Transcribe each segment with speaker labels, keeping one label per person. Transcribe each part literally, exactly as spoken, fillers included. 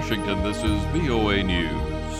Speaker 1: Washington, this is V O A News.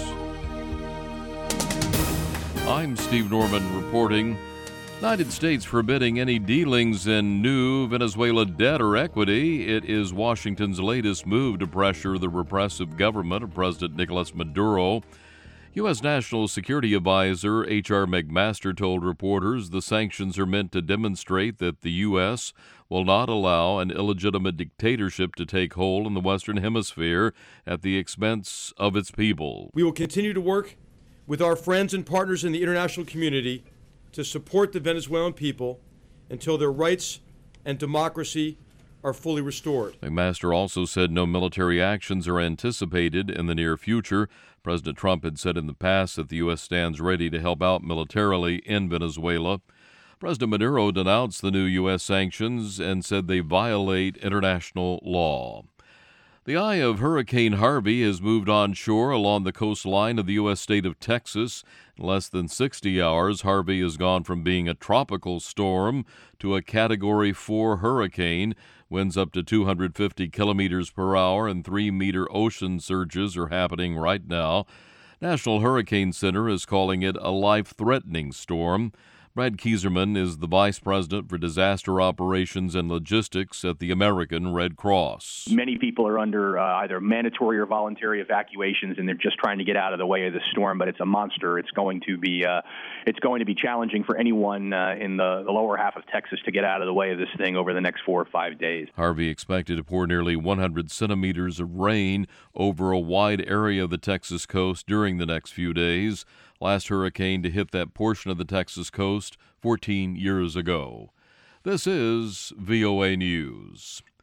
Speaker 1: I'm Steve Norman reporting. United States forbidding any dealings in new Venezuela debt or equity. It is Washington's latest move to pressure the repressive government of President Nicolas Maduro. U S. National Security Advisor H R. McMaster told reporters the sanctions are meant to demonstrate that the U S will not allow an illegitimate dictatorship to take hold in the Western Hemisphere at the expense of its people.
Speaker 2: We will continue to work with our friends and partners in the international community to support the Venezuelan people until their rights and democracy are fully restored.
Speaker 1: McMaster also said no military actions are anticipated in the near future. President Trump had said in the past that the U S stands ready to help out militarily in Venezuela. President Maduro denounced the new U S sanctions and said they violate international law. The eye of Hurricane Harvey has moved onshore along the coastline of the U S state of Texas. In less than sixty hours, Harvey has gone from being a tropical storm to a Category four hurricane. Winds up to two hundred fifty kilometers per hour and three meter ocean surges are happening right now. National Hurricane Center is calling it a life-threatening storm. Brad Kieserman is the Vice President for Disaster Operations and Logistics at the American Red Cross.
Speaker 3: Many people are under uh, either mandatory or voluntary evacuations, and they're just trying to get out of the way of the storm. But it's a monster. It's going to be uh, it's going to be challenging for anyone uh, in the, the lower half of Texas to get out of the way of this thing over the next four or five days.
Speaker 1: Harvey expected to pour nearly one hundred centimeters of rain over a wide area of the Texas coast during the next few days. Last hurricane to hit that portion of the Texas coast fourteen years ago. This is V O A News.